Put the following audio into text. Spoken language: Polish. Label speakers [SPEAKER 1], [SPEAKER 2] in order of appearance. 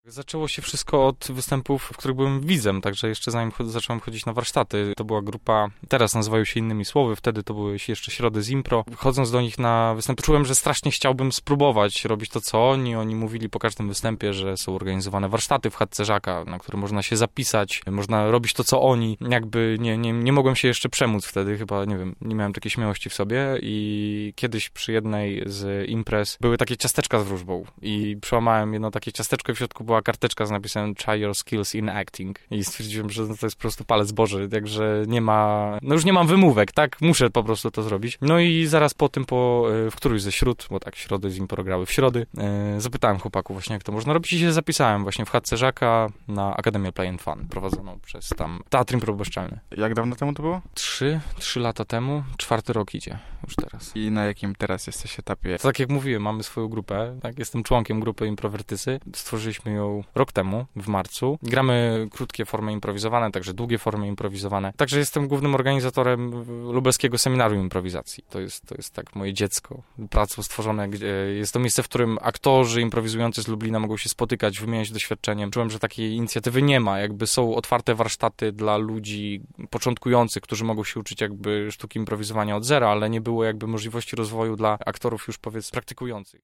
[SPEAKER 1] Zaczęło się wszystko od występów, w których byłem widzem, także jeszcze zanim zacząłem chodzić na warsztaty. To była grupa, teraz nazywają się innymi słowy, wtedy to były jeszcze Środy z Impro. Chodząc do nich na występy, czułem, że strasznie chciałbym spróbować robić to, co oni. Oni mówili po każdym występie, że są organizowane warsztaty w chatce Żaka, na które można się zapisać, można robić to, co oni. Jakby nie mogłem się jeszcze przemóc wtedy, chyba, nie wiem, nie miałem takiej śmiałości w sobie i kiedyś przy jednej z imprez były takie ciasteczka z wróżbą i przełamałem jedno takie ciasteczko i w środku była karteczka z napisem "Try your skills in acting" i stwierdziłem, że to jest po prostu palec Boży, także nie ma, no już nie mam wymówek, tak, muszę po prostu to zrobić. No i zaraz po tym, w którymś ze śród, bo tak, Środy z Impro grały w środy, zapytałem chłopaków właśnie, jak to można robić i się zapisałem właśnie w chatce Żaka na Akademię Play and Fun, prowadzoną przez tam Teatr Impro Bezczelny.
[SPEAKER 2] Jak dawno temu to było?
[SPEAKER 1] 3 lata temu, 4. rok idzie już teraz.
[SPEAKER 2] I na jakim teraz jesteś etapie?
[SPEAKER 1] To tak jak mówiłem, mamy swoją grupę, tak, jestem członkiem grupy Improwertysy. Stworzyliśmy ją rok temu, w marcu. Gramy krótkie formy improwizowane, także długie formy improwizowane. Także jestem głównym organizatorem lubelskiego seminarium improwizacji. To jest tak moje dziecko, pracą stworzone, gdzie jest to miejsce, w którym aktorzy improwizujący z Lublina mogą się spotykać, wymieniać doświadczeniem. Czułem, że takiej inicjatywy nie ma, jakby są otwarte warsztaty dla ludzi początkujących, którzy mogą się uczyć jakby sztuki improwizowania od zera, ale nie było jakby możliwości rozwoju dla aktorów już praktykujących.